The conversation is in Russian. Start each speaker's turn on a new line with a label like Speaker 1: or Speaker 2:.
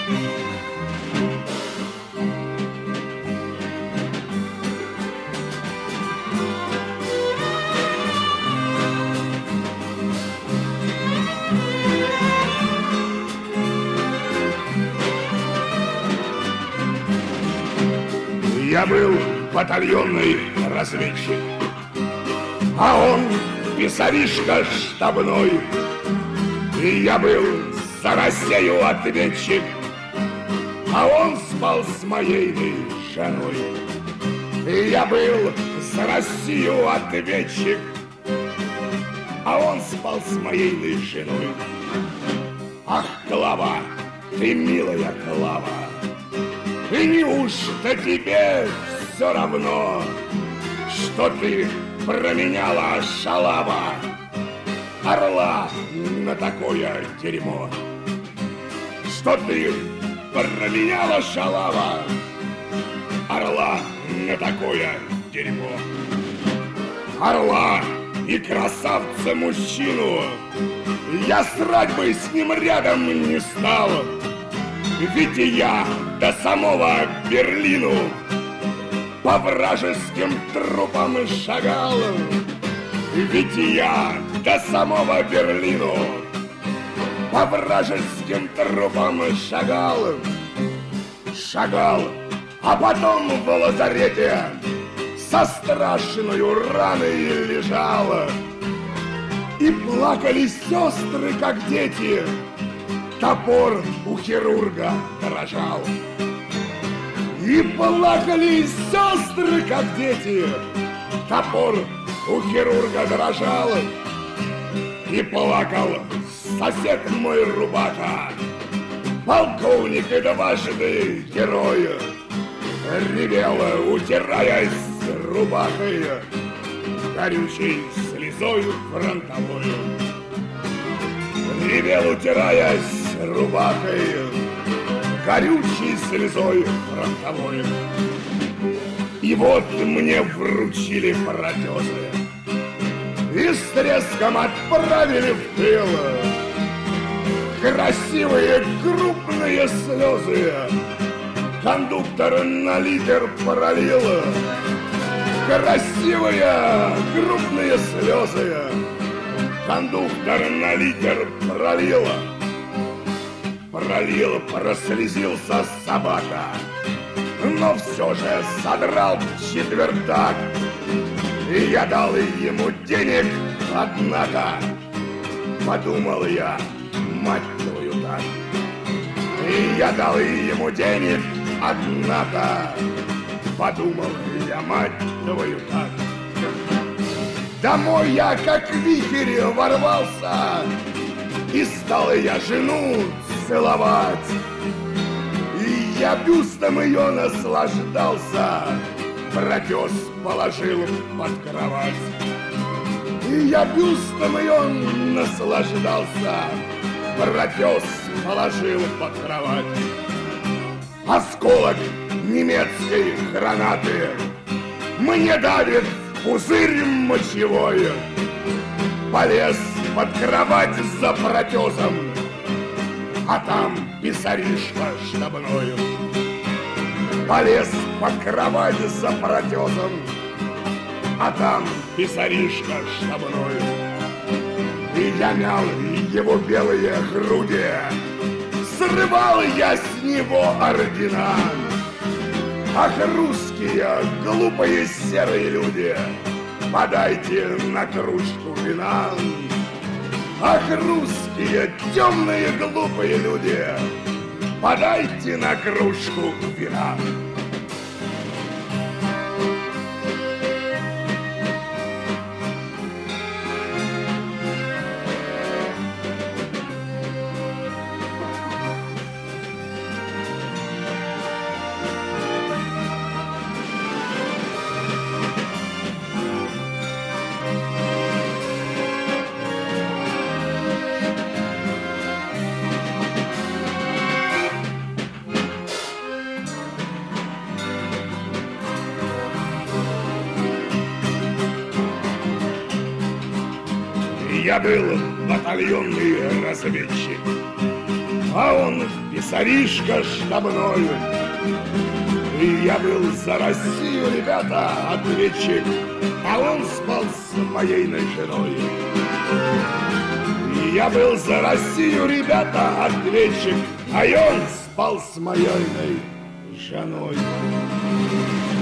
Speaker 1: Я был батальонный разведчик, а он писаришка штабной. И я был за Россию ответчик, а он спал с моей женой. И я был за Россию ответчик, а он спал с моей женой. Ах, Клава, ты милая Клава, и неужто тебе все равно, что ты променяла шалава орла на такое дерьмо? Что ты променяла шалава орла на такое дерьмо? Орла и красавца мужчину я срать бы с ним рядом не стал. Ведь я до самого Берлину по вражеским трупам шагал. Ведь я до самого Берлину по вражеским трупам шагал. Шагал, а потом в лазарете со страшной раной лежал. И плакали сестры, как дети, топор у хирурга дрожал. И плакали сестры, как дети, топор у хирурга дрожал. И плакал сосед мой рубака, полковник и дважды герой. Ревел, утираясь рубахой, горючей слезой фронтовой. Ревел, утираясь рубахой, горючей слезой фронтовой. И вот мне вручили протезы и с треском отправили в тыл. Красивые крупные слезы кондуктор на литр пролил. Красивые крупные слезы кондуктор на литр пролил. Пролил, прослезился собака, но все же содрал четвертак. И я дал ему денег, однако подумал я, мать твою так. И я дал ему денег, однако подумал я, мать твою так. Домой я как вихрь ворвался, и стал я жену целовать. И я бюстом ее наслаждался, протез положил под кровать. И я бюстом ее наслаждался, протез положил под кровать. Осколок немецкой гранаты мне давит в пузырь мочевой. Полез под кровать за протезом, а там писаришка штабной. Полез под кровать за протезом, а там писаришка штабной. И я мял его белые груди, срывал я с него ордена. Ах, русские глупые серые люди, подайте на кружку вина. Ах, русские темные глупые люди, подайте на кружку вина. Я был батальонный разведчик, а он писаришка штабной. И я был за Россию, ребята, ответчик, а он спал с моей женой. И я был за Россию, ребята, ответчик, а он спал с моей женой.